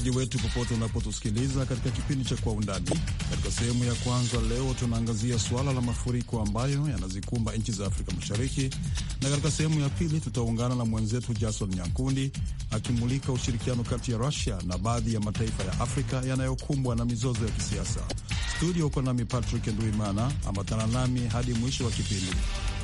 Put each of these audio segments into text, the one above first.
msikilizaji wetu popote unapotusikiliza katika kipindi cha Kwa Undani. Katika sehemu ya kwanza leo tunaangazia suala la mafuriko ambayo yanazikumba nchi za Afrika Mashariki, na katika sehemu ya pili tutaungana na mwenzetu Jason Nyankundi akimulika ushirikiano kati ya Russia na baadhi ya mataifa ya Afrika yanayokumbwa na mizozo ya kisiasa. Studio uko nami Patrick Nduimana, ambatana nami hadi mwisho wa kipindi.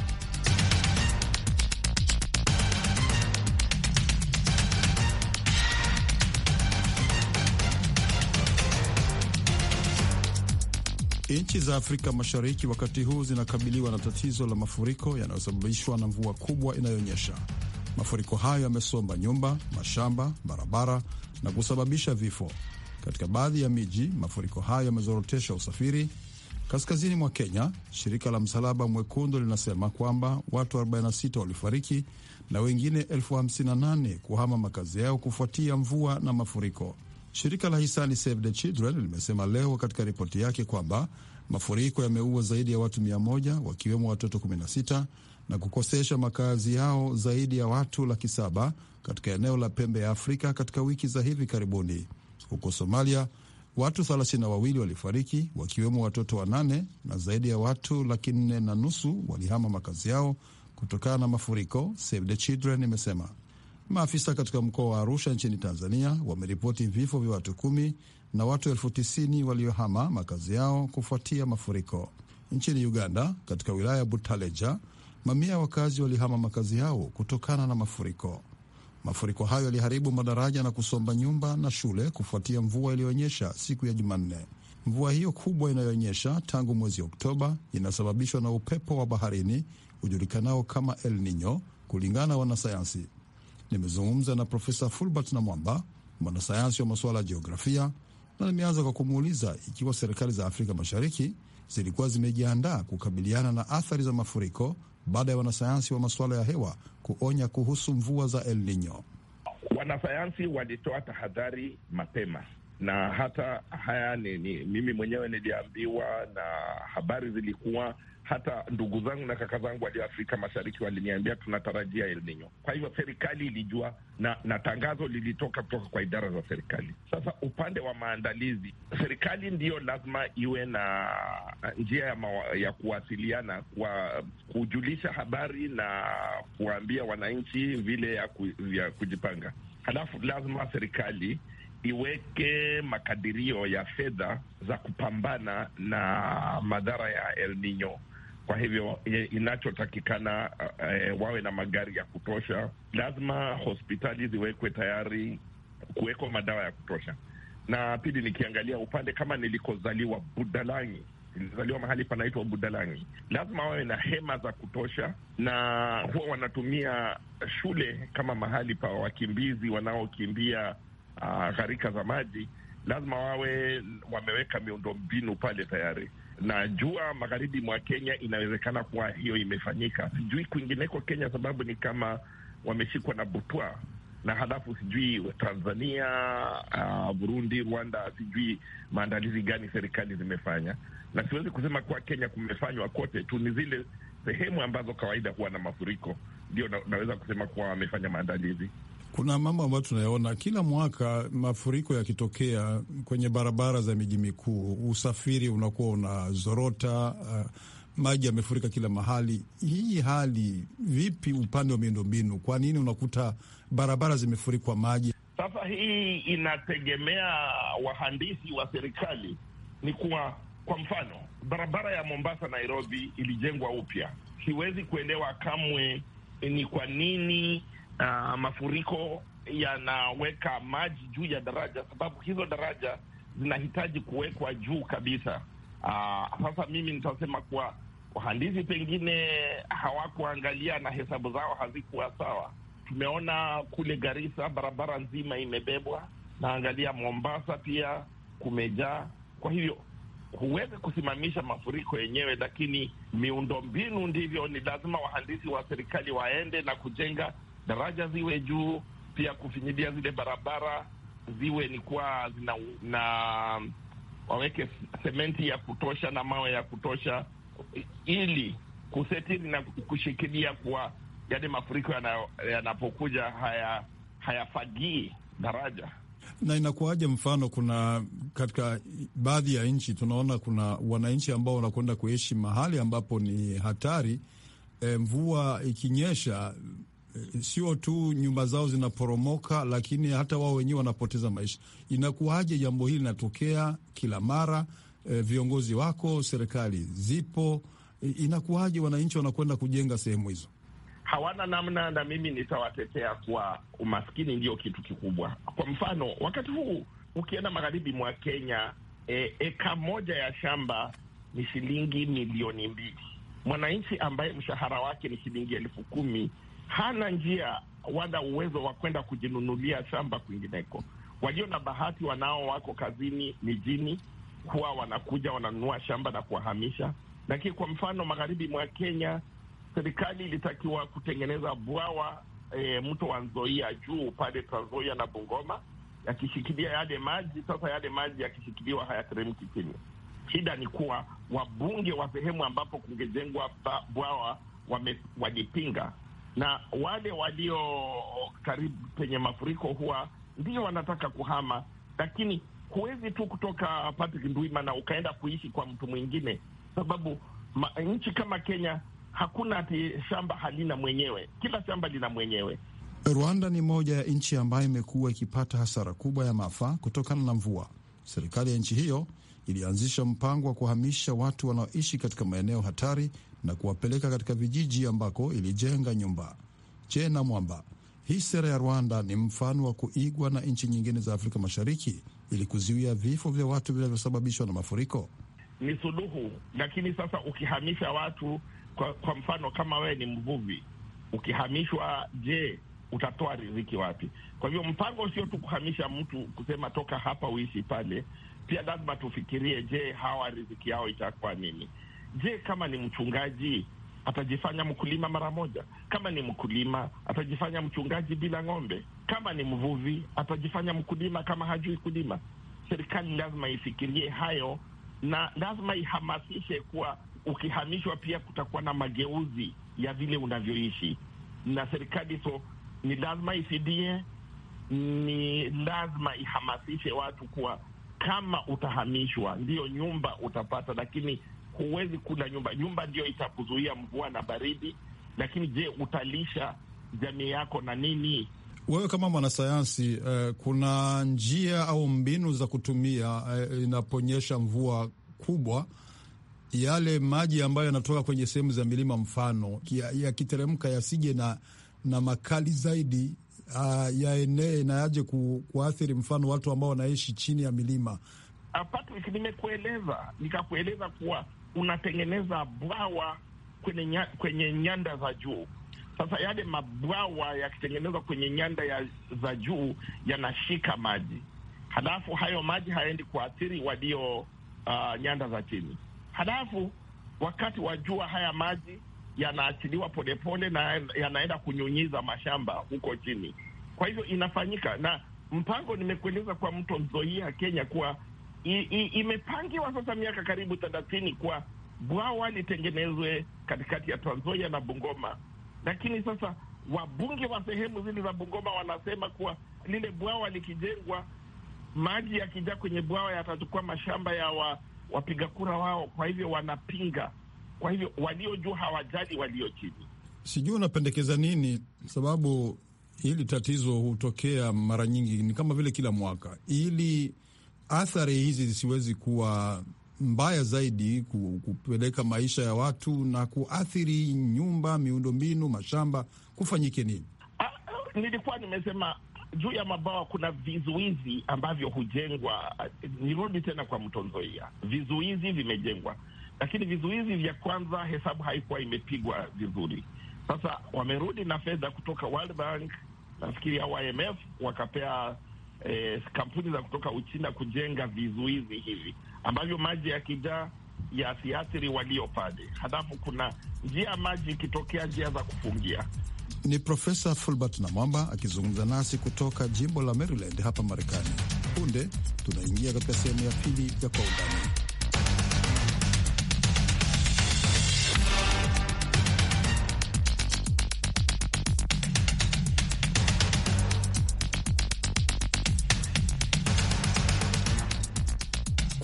Nchi za Afrika Mashariki wakati huu zinakabiliwa na tatizo la mafuriko yanayosababishwa na mvua kubwa inayonyesha. Mafuriko hayo yamesomba nyumba, mashamba, barabara na kusababisha vifo. Katika baadhi ya miji, mafuriko hayo yamezorotesha usafiri. Kaskazini mwa Kenya, shirika la Msalaba Mwekundu linasema kwamba watu 46 walifariki na wengine 58,000 kuhama makazi yao kufuatia mvua na mafuriko. Shirika la hisani Save the Children limesema leo katika ripoti yake kwamba mafuriko yameua zaidi ya watu 100 wakiwemo watoto 16 na kukosesha makazi yao zaidi ya watu 700,000 katika eneo la pembe ya Afrika katika wiki za hivi karibuni. Huko Somalia, watu 32 walifariki wakiwemo watoto 8 na zaidi ya watu 450,000 walihama makazi yao kutokana na mafuriko, Save the Children imesema. Maafisa katika mkoa wa Arusha nchini Tanzania wameripoti vifo vya watu 10 na watu 90,000 waliohama makazi yao kufuatia mafuriko. Nchini Uganda, katika wilaya ya Butaleja, mamia ya wakazi walihama makazi yao kutokana na mafuriko. Mafuriko hayo yaliharibu madaraja na kusomba nyumba na shule kufuatia mvua iliyonyesha siku ya Jumanne. Mvua hiyo kubwa inayonyesha tangu mwezi Oktoba inasababishwa na upepo wa baharini ujulikanao kama El Nino, kulingana na wanasayansi. Nimezungumza na Profesa Fulbert Namwamba, mwanasayansi wa masuala ya jiografia, na nimeanza kwa kumuuliza ikiwa serikali za Afrika Mashariki zilikuwa zimejiandaa kukabiliana na athari za mafuriko baada ya wanasayansi wa masuala ya hewa kuonya kuhusu mvua za El Nino. Wanasayansi walitoa tahadhari mapema, na hata haya ni mimi mwenyewe niliambiwa, na habari zilikuwa, hata ndugu zangu na kaka zangu walio Afrika Mashariki waliniambia tunatarajia El Nino. Kwa hivyo serikali ilijua, na tangazo lilitoka kutoka kwa idara za serikali. Sasa upande wa maandalizi, serikali ndiyo lazima iwe na njia ya kuwasiliana, kwa kujulisha habari na kuambia wananchi vile ya kujipanga. Halafu lazima serikali iweke makadirio ya fedha za kupambana na madhara ya El Nino. Kwa hivyo inachotakikana wawe na magari ya kutosha. Lazima hospitali ziwekwe tayari, kuwekwa madawa ya kutosha. Na pili, nikiangalia upande kama nilikozaliwa Budalangi, nilizaliwa mahali panaitwa Budalangi, lazima wawe na hema za kutosha, na huwa wanatumia shule kama mahali pa wakimbizi wanaokimbia gharika za maji. Lazima wawe wameweka miundombinu pale tayari. Najua magharibi mwa Kenya inawezekana kuwa hiyo imefanyika. Sijui kwingineko Kenya, sababu ni kama wameshikwa na butwa. Na halafu sijui Tanzania, Burundi, Rwanda, sijui maandalizi gani serikali zimefanya. Na siwezi kusema kuwa Kenya kumefanywa kote tu, ni zile sehemu ambazo kawaida huwa na mafuriko ndio naweza kusema kuwa wamefanya maandalizi. Kuna mambo ambayo tunayaona kila mwaka, mafuriko yakitokea kwenye barabara za miji mikuu, usafiri unakuwa unazorota, maji yamefurika kila mahali. Hii hali vipi upande wa miundombinu? Kwa nini unakuta barabara zimefurikwa maji? Sasa hii inategemea wahandisi wa serikali. Ni kuwa, kwa mfano, barabara ya Mombasa Nairobi ilijengwa upya. Siwezi kuelewa kamwe ni kwa nini mafuriko yanaweka maji juu ya daraja, sababu hizo daraja zinahitaji kuwekwa juu kabisa. Sasa mimi nitasema kuwa wahandisi pengine hawakuangalia na hesabu zao hazikuwa sawa. Tumeona kule Garissa barabara nzima imebebwa, naangalia Mombasa pia kumejaa. Kwa hivyo huwezi kusimamisha mafuriko yenyewe, lakini miundombinu ndivyo. Ni lazima wahandisi wa serikali waende na kujenga daraja ziwe juu, pia kufinyilia zile barabara ziwe ni kwa na waweke sementi ya kutosha na mawe ya kutosha, ili kusetiri na kushikilia kwa yale mafuriko yanapokuja hayafagii daraja. Na inakuwaje? Mfano, kuna katika baadhi ya nchi tunaona kuna wananchi ambao wanakwenda kuishi mahali ambapo ni hatari. Mvua ikinyesha, sio tu nyumba zao zinaporomoka, lakini hata wao wenyewe wanapoteza maisha. Inakuwaje jambo hili linatokea kila mara? Viongozi wako, serikali zipo, inakuwaje wananchi wanakwenda kujenga sehemu hizo? Hawana namna, na mimi nitawatetea kwa umaskini ndio kitu kikubwa. Kwa mfano, wakati huu ukienda magharibi mwa Kenya, eka moja ya shamba ni shilingi milioni 2. Mwananchi ambaye mshahara wake ni shilingi 10,000 hana njia wala uwezo wa kwenda kujinunulia shamba kwingineko. Walio na bahati, wanao wako kazini mijini, huwa wanakuja wananunua shamba na kuwahamisha. Lakini kwa mfano magharibi mwa Kenya, serikali ilitakiwa kutengeneza bwawa mto wa Nzoia juu pale Trans Nzoia na Bungoma, yakishikilia yale maji. Sasa yale maji yakishikiliwa hayateremki chini. Shida ni kuwa wabunge wa sehemu ambapo kungejengwa bwawa walipinga, na wale walio karibu penye mafuriko huwa ndio wanataka kuhama. Lakini huwezi tu kutoka Patrick Ndwimana ukaenda kuishi kwa mtu mwingine, sababu nchi kama Kenya hakuna ati shamba halina mwenyewe, kila shamba lina mwenyewe. Rwanda ni moja ya nchi ambayo imekuwa ikipata hasara kubwa ya maafa kutokana na mvua. Serikali ya nchi hiyo ilianzisha mpango wa kuhamisha watu wanaoishi katika maeneo hatari na kuwapeleka katika vijiji ambako ilijenga nyumba. Je, na mwamba, hii sera ya Rwanda ni mfano wa kuigwa na nchi nyingine za Afrika Mashariki ili kuzuia vifo vya watu vinavyosababishwa na mafuriko? Ni suluhu, lakini sasa ukihamisha watu, kwa mfano kama wewe ni mvuvi, ukihamishwa, je, utatoa riziki wapi? Kwa hivyo mpango sio tu kuhamisha mtu kusema toka hapa uishi pale, pia lazima tufikirie, je, hawa riziki yao itakuwa nini? Je, kama ni mchungaji atajifanya mkulima mara moja? Kama ni mkulima atajifanya mchungaji bila ng'ombe? Kama ni mvuvi atajifanya mkulima kama hajui kulima? Serikali lazima ifikirie hayo, na lazima ihamasishe kuwa ukihamishwa pia kutakuwa na mageuzi ya vile unavyoishi. Na serikali ni lazima ifidie, ni lazima ihamasishe watu kuwa kama utahamishwa ndio nyumba utapata, lakini huwezi kula nyumba. Nyumba ndio itakuzuia mvua na baridi, lakini je, utalisha jamii yako na nini? Wewe kama mwanasayansi, kuna njia au mbinu za kutumia inaponyesha mvua kubwa, yale maji ambayo yanatoka kwenye sehemu za milima mfano yakiteremka yasije na makali zaidi, yaenee na yaje kuathiri mfano watu ambao wanaishi chini ya milima? Patrick, nikakueleza kuwa unatengeneza bwawa kwenye nyanda za juu. Sasa yale mabwawa yakitengenezwa kwenye nyanda za juu yanashika maji, halafu hayo maji hayaendi kuathiri walio nyanda za chini. Halafu wakati wa jua haya maji yanaachiliwa polepole na yanaenda kunyunyiza mashamba huko chini. Kwa hivyo inafanyika, na mpango nimekueleza kwa mto Nzoia Kenya kuwa imepangiwa sasa miaka karibu 30 kwa bwawa litengenezwe katikati ya Trans Nzoia na Bungoma. Lakini sasa wabunge wa sehemu zile za Bungoma wanasema kuwa lile bwawa likijengwa, maji yakijaa kwenye bwawa yatachukua mashamba ya wapiga kura wao. Kwa hivyo wanapinga. Kwa hivyo walio juu hawajali walio chini. Sijui unapendekeza nini, sababu hili tatizo hutokea mara nyingi, ni kama vile kila mwaka, ili athari hizi zisiwezi kuwa mbaya zaidi, kupeleka maisha ya watu na kuathiri nyumba, miundombinu, mashamba, kufanyike nini? Nilikuwa nimesema juu ya mabawa kuna vizuizi ambavyo hujengwa. Nirudi tena kwa mto Nzoia, vizuizi vimejengwa, lakini vizuizi vya kwanza hesabu haikuwa imepigwa vizuri. Sasa wamerudi na fedha kutoka World Bank, nafikiri au IMF, wakapea kampuni za kutoka Uchina kujenga vizuizi hivi ambavyo maji yakijaa yasiathiri walio pale. Halafu kuna njia maji ikitokea, njia za kufungia. Ni Profesa Fulbert Namwamba akizungumza nasi kutoka jimbo la Maryland hapa Marekani. Punde tunaingia katika sehemu ya pili ya Kwa Undani.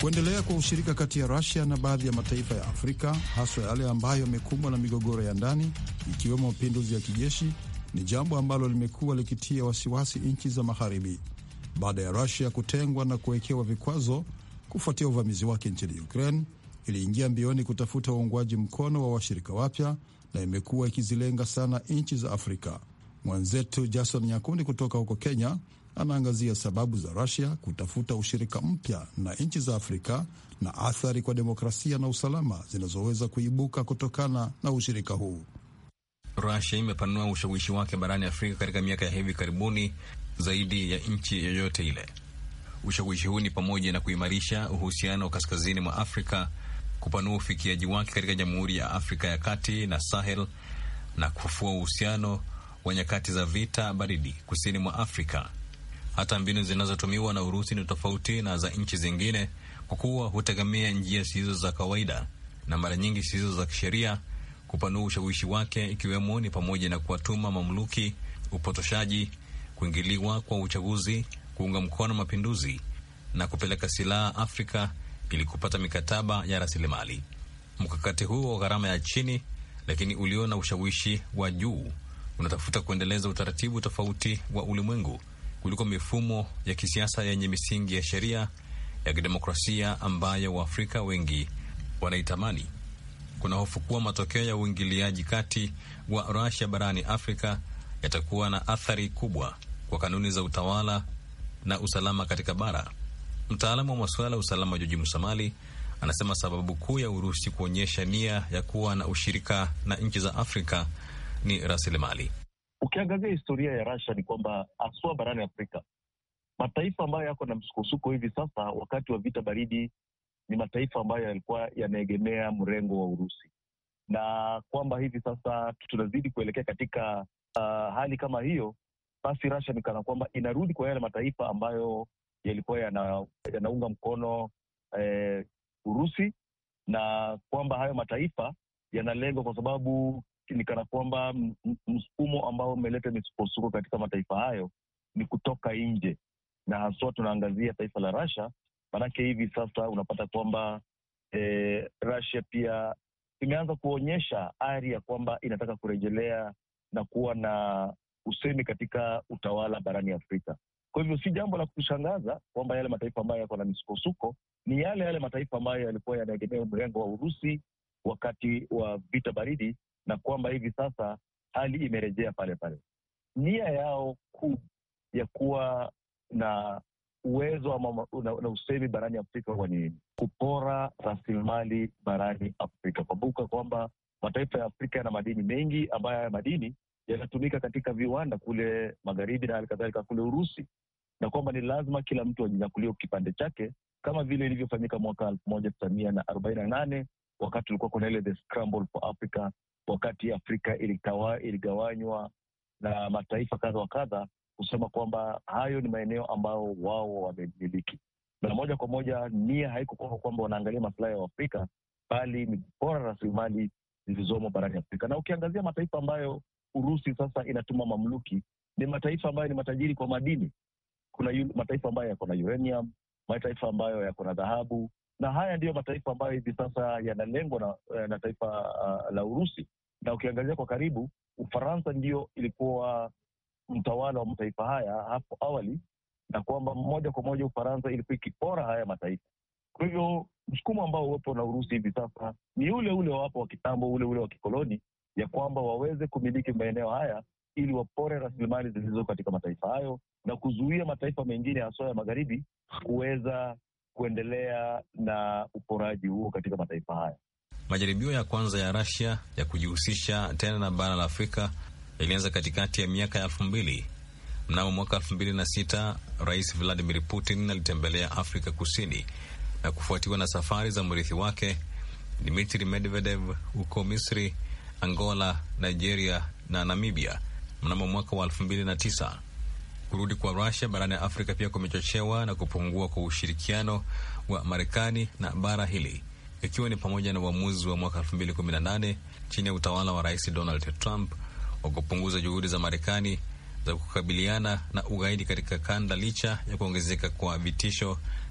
Kuendelea kwa ushirika kati ya Russia na baadhi ya mataifa ya Afrika, haswa yale ambayo yamekumbwa na migogoro ya ndani ikiwemo mapinduzi ya kijeshi, ni jambo ambalo limekuwa likitia wasiwasi nchi za magharibi. Baada ya Russia kutengwa na kuwekewa vikwazo kufuatia uvamizi wake nchini Ukraine, iliingia mbioni kutafuta uungwaji mkono wa washirika wapya na imekuwa ikizilenga sana nchi za Afrika. Mwenzetu Jason Nyakundi kutoka huko Kenya anaangazia sababu za Russia kutafuta ushirika mpya na nchi za Afrika na athari kwa demokrasia na usalama zinazoweza kuibuka kutokana na ushirika huu. Russia imepanua ushawishi wake barani Afrika katika miaka ya hivi karibuni zaidi ya nchi yoyote ile. Ushawishi huu ni pamoja na kuimarisha uhusiano kaskazini mwa Afrika, kupanua ufikiaji wake katika Jamhuri ya Afrika ya Kati na Sahel, na kufufua uhusiano wa nyakati za vita baridi kusini mwa Afrika. Hata mbinu zinazotumiwa na Urusi ni tofauti na za nchi zingine, kwa kuwa hutegemea njia zisizo za kawaida na mara nyingi zisizo za kisheria kupanua ushawishi wake, ikiwemo ni pamoja na kuwatuma mamluki, upotoshaji, kuingiliwa kwa uchaguzi, kuunga mkono mapinduzi na kupeleka silaha Afrika ili kupata mikataba ya rasilimali. Mkakati huu wa gharama ya chini lakini ulio na ushawishi wa juu unatafuta kuendeleza utaratibu tofauti wa ulimwengu kuliko mifumo ya kisiasa yenye misingi ya sheria ya kidemokrasia ambayo Waafrika wengi wanaitamani. Kuna hofu kuwa matokeo ya uingiliaji kati wa Russia barani Afrika yatakuwa na athari kubwa kwa kanuni za utawala na usalama katika bara. Mtaalamu wa masuala ya usalama Joji Musamali anasema sababu kuu ya Urusi kuonyesha nia ya kuwa na ushirika na nchi za Afrika ni rasilimali. Ukiangazia historia ya Russia ni kwamba haswa barani Afrika, mataifa ambayo yako na msukosuko hivi sasa wakati wa vita baridi ni mataifa ambayo yalikuwa yanaegemea mrengo wa Urusi, na kwamba hivi sasa tunazidi kuelekea katika hali kama hiyo, basi Russia ni kana kwamba inarudi kwa yale mataifa ambayo yalikuwa yanaunga mkono Urusi, na kwamba hayo mataifa yanalengwa kwa sababu ni kana kwamba msukumo ambao umeleta misukosuko katika mataifa hayo ni kutoka nje, na haswa tunaangazia taifa la Russia. Manake hivi sasa unapata kwamba Russia pia imeanza kuonyesha ari ya kwamba inataka kurejelea na kuwa na usemi katika utawala barani Afrika. Kwa hivyo si jambo la kushangaza kwamba yale mataifa ambayo yako na misukosuko ni yale mataifa ambayo yalikuwa yanaegemea mrengo wa Urusi wakati wa vita baridi, na kwamba hivi sasa hali imerejea pale pale. Nia yao kuu ya kuwa na uwezo ama na usemi barani Afrika huwa ni kupora rasilimali barani Afrika. Kumbuka kwamba mataifa ya Afrika yana madini mengi ambayo haya madini yanatumika katika viwanda kule magharibi na halikadhalika kule Urusi, na kwamba ni lazima kila mtu ajinyakulie kipande chake, kama vile ilivyofanyika mwaka 1948 wakati ulikuwa kuna ile the scramble for Africa, wakati Afrika iligawanywa na mataifa kadha wa kadha, kusema kwamba hayo ni maeneo ambao wao wamemiliki, na moja kwa moja nia haikuwa kwamba wanaangalia maslahi ya Afrika, bali ni bora rasilimali zilizomo barani Afrika. Na ukiangazia mataifa ambayo Urusi sasa inatuma mamluki, ni mataifa ambayo ni matajiri kwa madini. Kuna mataifa ambayo yako na uranium, mataifa ambayo yako na dhahabu, na haya ndiyo mataifa ambayo hivi sasa yanalengwa na taifa la Urusi. Na ukiangazia kwa karibu, Ufaransa ndio ilikuwa mtawala wa mataifa haya hapo awali, na kwamba moja kwa moja Ufaransa ilikuwa ikipora haya mataifa. Kwa hivyo msukumo ambao uwepo na Urusi hivi sasa ni ule wapo wa kitambo, ule wa kikoloni, ya kwamba waweze kumiliki maeneo haya ili wapore rasilimali zilizo katika mataifa hayo na kuzuia mataifa mengine hasa ya magharibi kuweza kuendelea na uporaji huo katika mataifa haya. Majaribio ya kwanza ya Russia ya kujihusisha tena na bara la Afrika ilianza katikati ya miaka ya 2000. Mnamo mwaka 2006, Rais Vladimir Putin alitembelea Afrika Kusini na kufuatiwa na safari za mrithi wake Dmitry Medvedev huko Misri, Angola, Nigeria na Namibia mnamo mwaka wa 2009. Kurudi kwa Russia barani Afrika pia kumechochewa na kupungua kwa ushirikiano wa Marekani na bara hili, ikiwa ni pamoja na uamuzi wa mwaka 2018 chini ya utawala wa Rais Donald Trump wa kupunguza juhudi za Marekani za kukabiliana na ugaidi katika kanda, licha ya kuongezeka kwa vitisho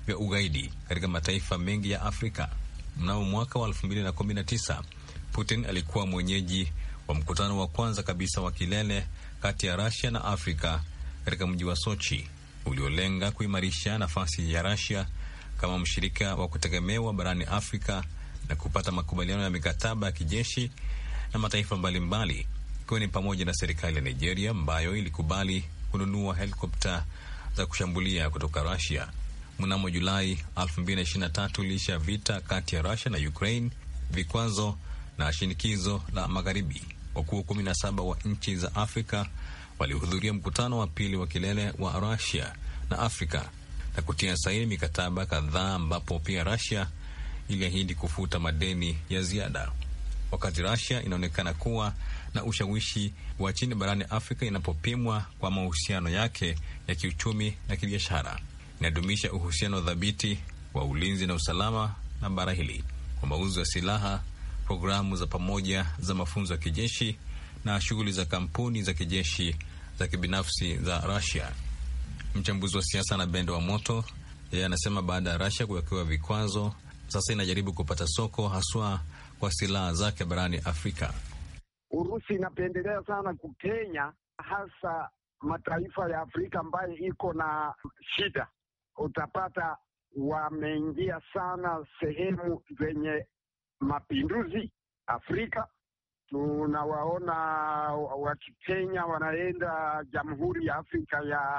vya ugaidi katika mataifa mengi ya Afrika. Mnamo mwaka wa 2019, Putin alikuwa mwenyeji wa mkutano wa kwanza kabisa wa kilele kati ya Russia na Afrika katika mji wa Sochi, uliolenga kuimarisha nafasi ya Russia kama mshirika wa kutegemewa barani Afrika na kupata makubaliano ya mikataba ya kijeshi na mataifa mbalimbali, ikiwa ni pamoja na serikali ya Nigeria ambayo ilikubali kununua helikopta za kushambulia kutoka Russia. Mnamo Julai 2023, licha vita kati ya Russia na Ukraine, vikwazo na shinikizo la magharibi, wakuu 17 wa nchi za Afrika walihudhuria mkutano wa pili wa kilele wa Russia na Afrika na kutia saini mikataba kadhaa, ambapo pia Russia iliahidi kufuta madeni ya ziada. Wakati Russia inaonekana kuwa na ushawishi wa chini barani Afrika inapopimwa kwa mahusiano yake ya kiuchumi na kibiashara, inadumisha uhusiano dhabiti wa ulinzi na usalama na bara hili kwa mauzo ya silaha, programu za pamoja za mafunzo ya kijeshi na shughuli za kampuni za kijeshi za kibinafsi za Russia. Mchambuzi wa siasa na Bendo wa Moto, yeye anasema baada ya Russia kuwekewa vikwazo, sasa inajaribu kupata soko haswa kwa silaha zake barani Afrika. Urusi inapendelea sana kupenya hasa mataifa ya Afrika ambayo iko na shida. Utapata wameingia sana sehemu zenye mapinduzi Afrika. Tunawaona wakipenya, wanaenda Jamhuri ya Afrika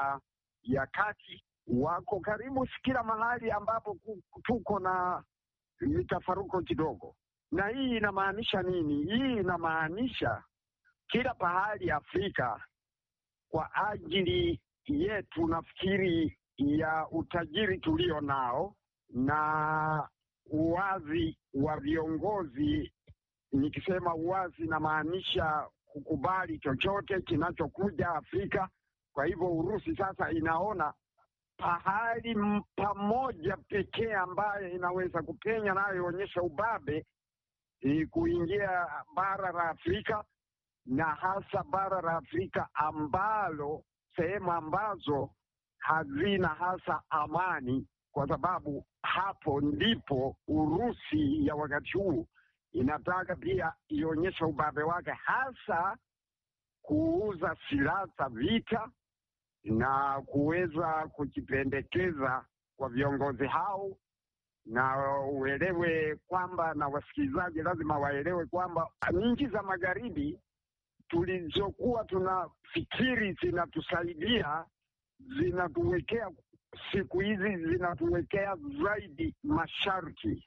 ya Kati, wako karibu kila mahali ambapo tuko na mitafaruko kidogo. Na hii inamaanisha nini? Hii inamaanisha kila pahali Afrika, kwa ajili yetu nafikiri ya utajiri tulio nao na uwazi wa viongozi. Nikisema uwazi namaanisha kukubali chochote kinachokuja Afrika. Kwa hivyo Urusi sasa inaona pahali pamoja pekee ambaye inaweza kupenya nayo onyesha ubabe kuingia bara la Afrika, na hasa bara la Afrika ambalo sehemu ambazo hazina hasa amani, kwa sababu hapo ndipo Urusi ya wakati huu inataka pia ionyesha ubabe wake, hasa kuuza silaha za vita na kuweza kujipendekeza kwa viongozi hao. Na uelewe kwamba, na wasikilizaji lazima waelewe kwamba nchi za magharibi tulizokuwa tunafikiri zinatusaidia, zinatuwekea siku hizi, zinatuwekea zaidi masharti.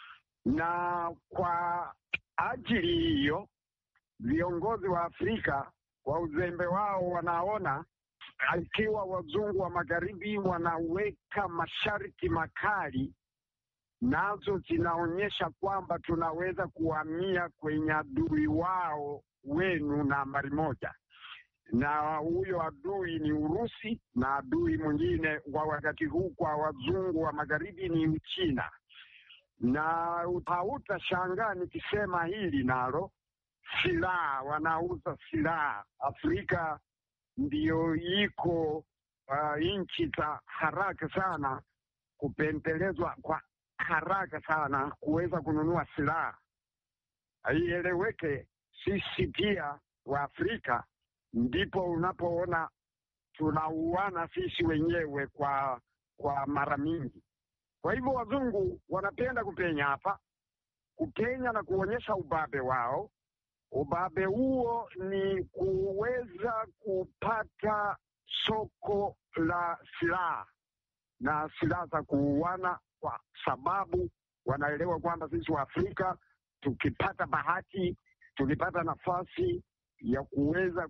Na kwa ajili hiyo viongozi wa Afrika kwa uzembe wao wanaona ikiwa wazungu wa magharibi wanaweka masharti makali, nazo zinaonyesha kwamba tunaweza kuhamia kwenye adui wao wenu nambari moja, na huyo adui ni Urusi, na adui mwingine wa wakati huu kwa wazungu wa magharibi ni Uchina. Na hautashangaa nikisema hili nalo, silaha, wanauza silaha. Afrika ndiyo iko nchi za haraka sana kupendelezwa kwa haraka sana kuweza kununua silaha. Haieleweke, sisi pia wa Afrika ndipo unapoona tunauana sisi wenyewe kwa mara mingi. Kwa hivyo wazungu wanapenda kupenya hapa, kupenya na kuonyesha ubabe wao. Ubabe huo ni kuweza kupata soko la silaha na silaha za kuuana, kwa sababu wanaelewa kwamba sisi wa Afrika tukipata bahati, tukipata nafasi ya kuweza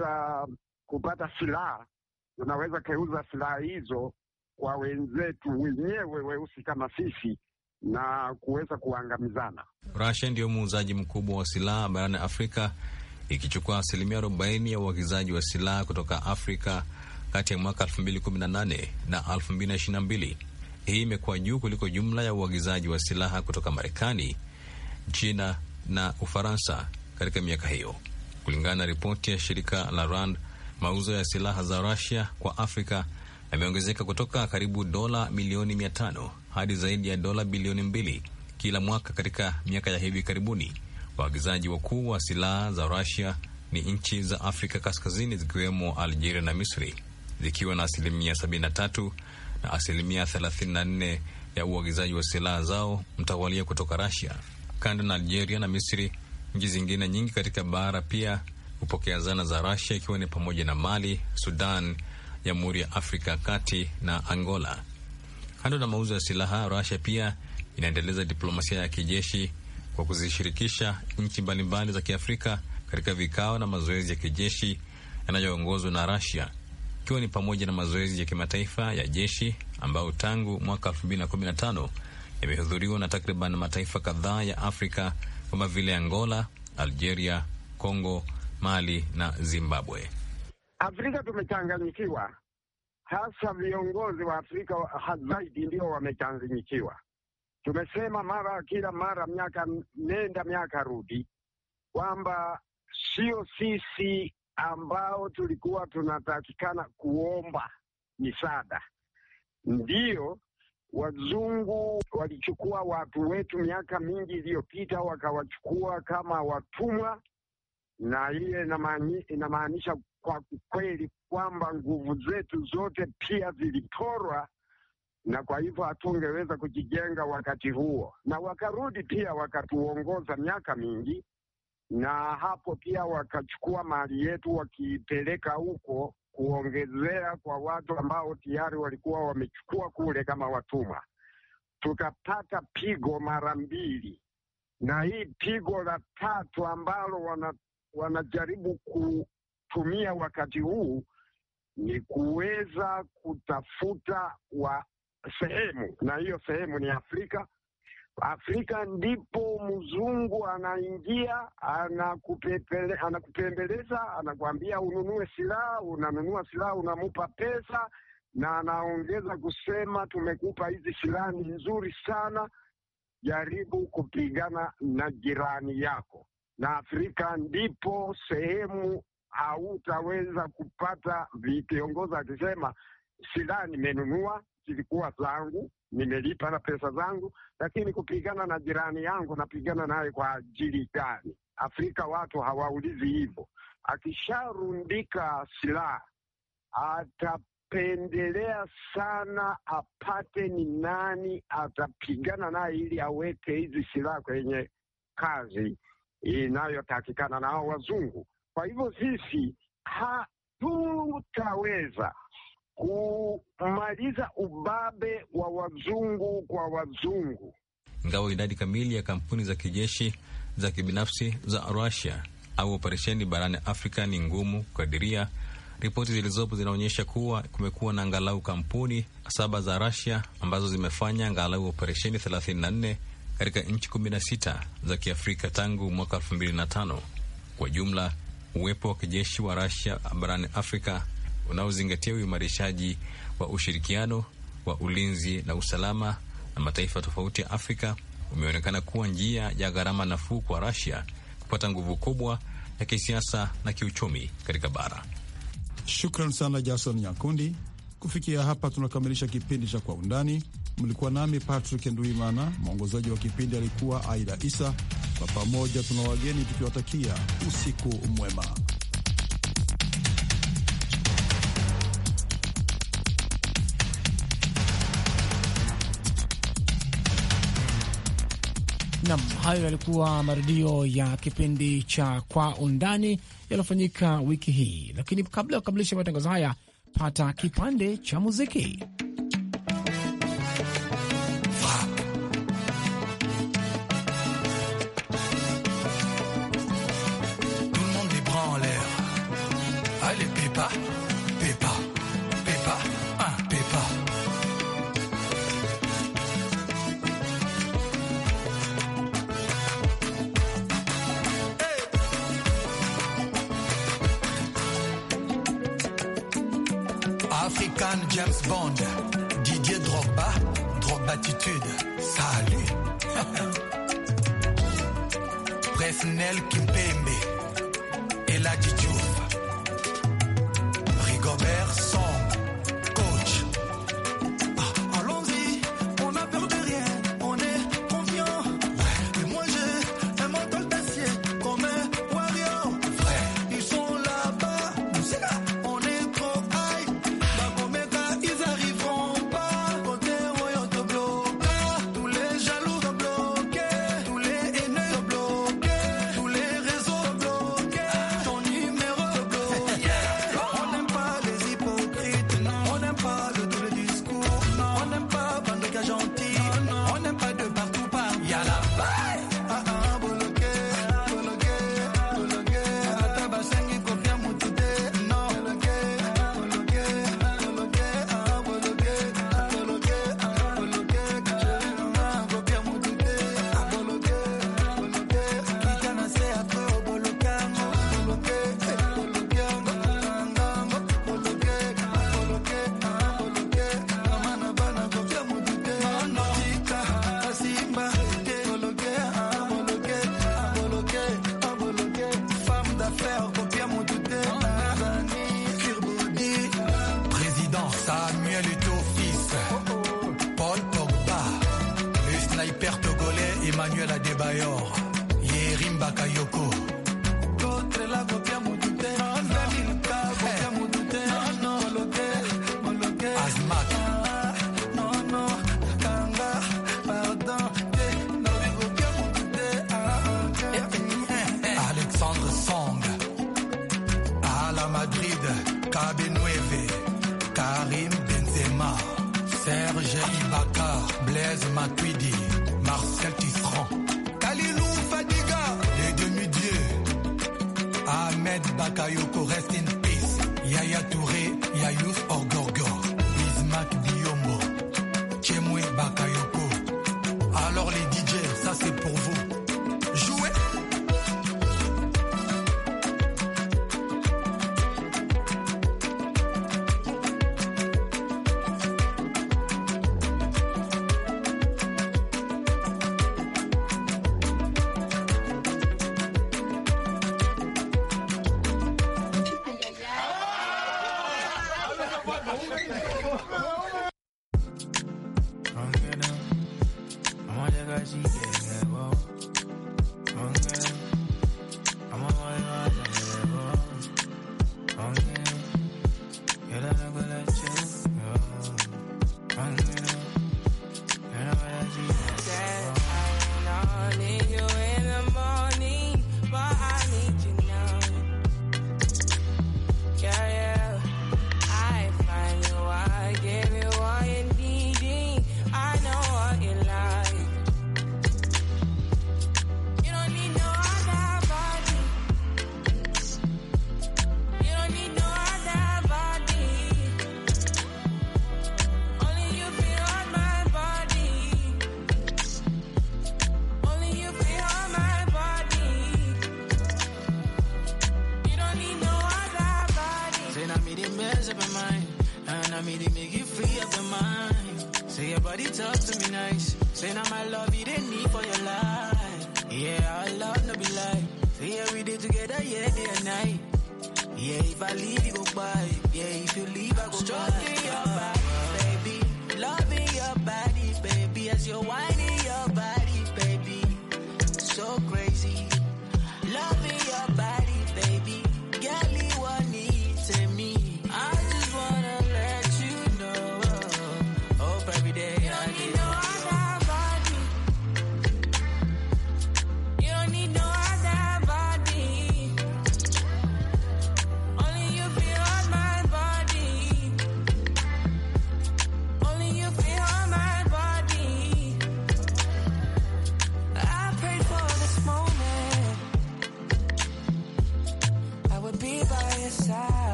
kupata silaha, tunaweza keuza silaha hizo kwa wenzetu wenyewe weusi kama sisi na kuweza kuangamizana. Russia ndio muuzaji mkubwa wa silaha barani Afrika, ikichukua 40% ya uagizaji wa silaha kutoka Afrika kati ya mwaka 2018 na 2022. Hii imekuwa juu kuliko jumla ya uagizaji wa silaha kutoka Marekani, China na Ufaransa katika miaka hiyo. Kulingana na ripoti ya shirika la RAND, mauzo ya silaha za Russia kwa Afrika yameongezeka kutoka karibu dola milioni 500 hadi zaidi ya dola bilioni 2 kila mwaka katika miaka ya hivi karibuni. Waagizaji wakuu wa silaha za Russia ni nchi za Afrika Kaskazini zikiwemo Algeria na Misri, zikiwa na 73% na 34% ya uagizaji wa silaha zao mtawalia kutoka Russia. Kando na Algeria na Misri, nchi zingine nyingi katika bara pia hupokea zana za Russia, ikiwa ni pamoja na Mali, Sudan, Jamhuri ya Afrika ya Kati na Angola. Kando na mauzo ya silaha, Russia pia inaendeleza diplomasia ya kijeshi kwa kuzishirikisha nchi mbalimbali za Kiafrika katika vikao na mazoezi ya kijeshi yanayoongozwa na Russia, ikiwa ni pamoja na mazoezi ya kimataifa ya jeshi ambayo tangu mwaka 2015 yamehudhuriwa na takriban mataifa kadhaa ya Afrika kama vile Angola, Algeria, Kongo, Mali na Zimbabwe. Afrika tumechanganyikiwa, hasa viongozi wa Afrika zaidi ndio wamechanganyikiwa. Tumesema kila mara, miaka nenda miaka rudi, kwamba sio sisi ambao tulikuwa tunatakikana kuomba misaada. Ndio wazungu walichukua watu wetu miaka mingi iliyopita, wakawachukua kama watumwa, na ile inamaanisha kwa kweli kwamba nguvu zetu zote pia ziliporwa, na kwa hivyo hatungeweza kujijenga wakati huo. Na wakarudi pia wakatuongoza miaka mingi, na hapo pia wakachukua mali yetu wakipeleka huko kuongezea kwa watu ambao tayari walikuwa wamechukua kule kama watumwa. Tukapata pigo mara mbili, na hii pigo la tatu ambalo wanajaribu kutumia wakati huu ni kuweza kutafuta sehemu, na hiyo sehemu ni Afrika. Afrika ndipo mzungu anaingia, anakupembeleza, anakuambia ununue silaha, unanunua silaha, unamupa pesa, na anaongeza kusema tumekupa hizi silaha ni nzuri sana, jaribu kupigana na jirani yako. Na Afrika ndipo sehemu hautaweza kupata vikiongoza akisema silaha nimenunua, zilikuwa zangu, nimelipa na pesa zangu, lakini kupigana na jirani yangu napigana naye kwa ajili gani? Afrika watu hawaulizi hivyo. Akisharundika silaha atapendelea sana apate ni nani atapigana naye ili aweke hizi silaha kwenye kazi inayotakikana na hao wazungu. Kwa hivyo sisi hatutaweza kumaliza ubabe wa wazungu kwa wazungu. Ingawa idadi kamili ya kampuni za kijeshi za kibinafsi za Russia au operesheni barani Afrika ni ngumu kukadiria, ripoti zilizopo zinaonyesha kuwa kumekuwa na angalau kampuni 7 za Russia ambazo zimefanya angalau operesheni 34 katika nchi 16 za Kiafrika tangu mwaka 2005. Kwa jumla, uwepo wa kijeshi wa Russia barani Afrika unaozingatia uimarishaji wa ushirikiano wa ulinzi na usalama na mataifa tofauti ya Afrika umeonekana kuwa njia ya gharama nafuu kwa Russia kupata nguvu kubwa ya kisiasa na kiuchumi katika bara. Shukran sana Jason Nyakundi. Kufikia hapa tunakamilisha kipindi cha Kwa Undani. Mlikuwa nami Patrick Nduimana, mwongozaji wa kipindi alikuwa Aida Isa. Kwa pamoja tuna wageni tukiwatakia usiku mwema. Nam, hayo yalikuwa marudio ya kipindi cha Kwa Undani yaliyofanyika wiki hii, lakini kabla ya kukamilisha matangazo haya, pata kipande cha muziki. African James Bond, Didier Drogba, Drogbatitude, salut. Presnel Kimpembe, Eladi Diouf, Rigobert Song, coach. sniper togolais Emmanuel Adebayor, Yerim Bakayoko. Alexandre Song, Ala Madrid, Kabenueve, Karim Benzema, Serge Ibaka, Blaise Matuidi, Marcel Tisserand, Kalilou Fadiga, les demi-dieux, Ahmed Bakayoko, rest in peace, Yaya Touré, Yayous Orgorgor, Bismack Biombo, Chemwe Bakayoko. Alors les DJ, ça c'est pour vous. Jouez. Stroking your body, baby, loving your body, baby, as you're whining.